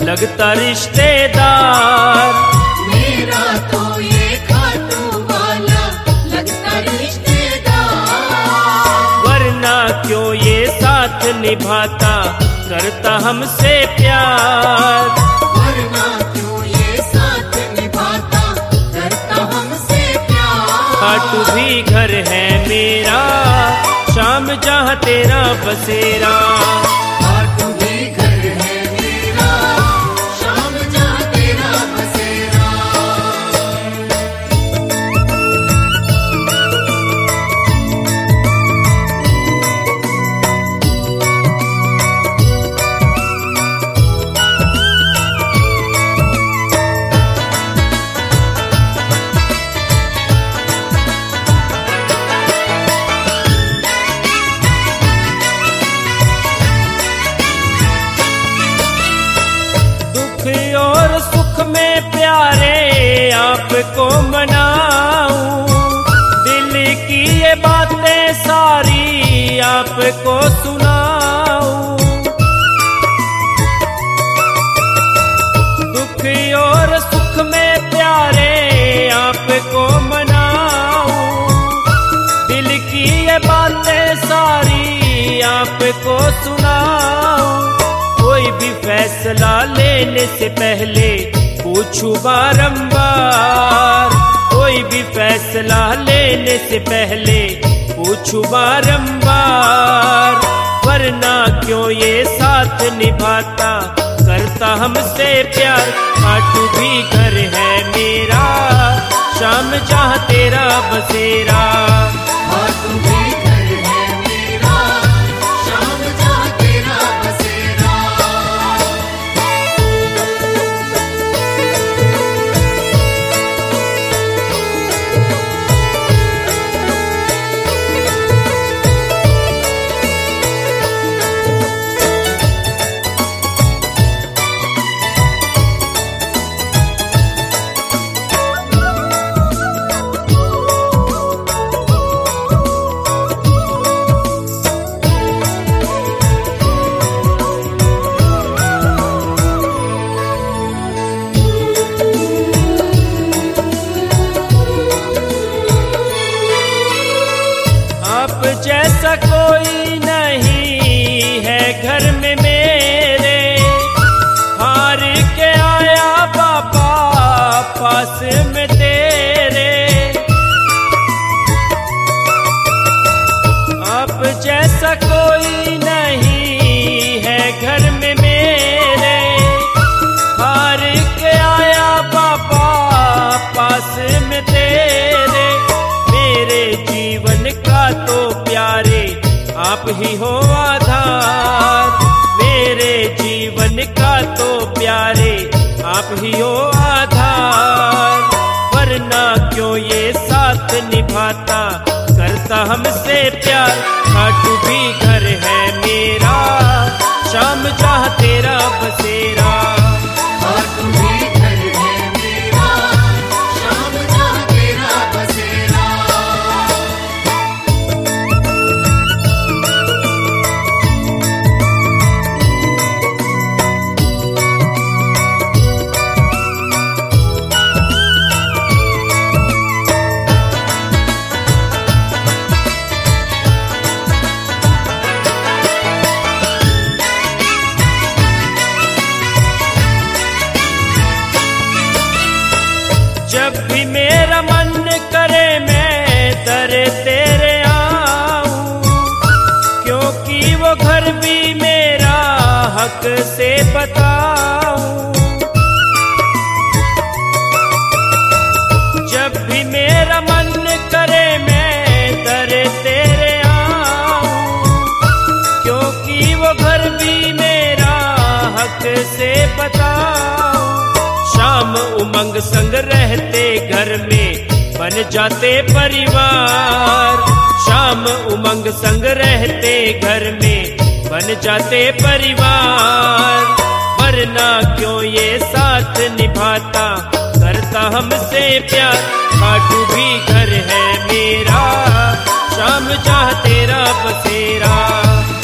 लगता रिश्तेदार। मेरा तो ये खाटू वाला लगता रिश्तेदार। वरना क्यों ये साथ निभाता करता हमसे प्यार। वरना क्यों ये साथ निभाता करता हमसे प्यार। खाटू भी घर है मेरा, शाम जहाँ तेरा बसेरा। खाटू भी घर है मेरा, शाम जहाँ तेरा बसेरा। और सुख में प्यारे आपको मनाऊं, दिल की ये बातें सारी आपको सुनाऊं। दुख और सुख में प्यारे आपको मनाऊं, दिल की ये बातें सारी आपको सुनाऊं। कोई भी फैसला लेने से पहले पूछूं बारंबार। कोई भी फैसला लेने से पहले पूछूं बारंबार। वरना क्यों ये साथ निभाता करता हमसे प्यार। खाटू भी घर है मेरा, शाम जहाँ तेरा बसेरा। खाटू भी घर है मेरा, शाम जहाँ तेरा बसेरा। आप जैसा कोई नहीं है घर में मेरे, हार के आया बाबा पास में तेरे। आप जैसा कोई नहीं है घर में मेरे, हार के आया बाबा पास में तेरे। मेरे जीवन का तो प्यारे आप ही हो आधार। मेरे जीवन का तो प्यारे आप ही हो आधार। वरना क्यों ये साथ निभाता करता हमसे प्यार। खाटू भी घर है मेरा, शाम जहाँ तेरा बसेरा। खाटू भी घर है मेरा, शाम जहाँ तेरा बसेरा। जब भी मेरा मन करे मैं दर तेरे आऊं, क्योंकि वो घर भी मेरा हक से बताऊं। जब भी मेरा मन करे मैं दर तेरे आऊं, क्योंकि वो घर भी मेरा हक से बताऊं। शाम उमंग संग रहते घर में बन जाते परिवार। शाम उमंग संग रहते घर में बन जाते परिवार। वरना क्यों ये साथ निभाता करता हमसे प्यार। खाटू भी घर है मेरा, शाम जहाँ तेरा बसेरा।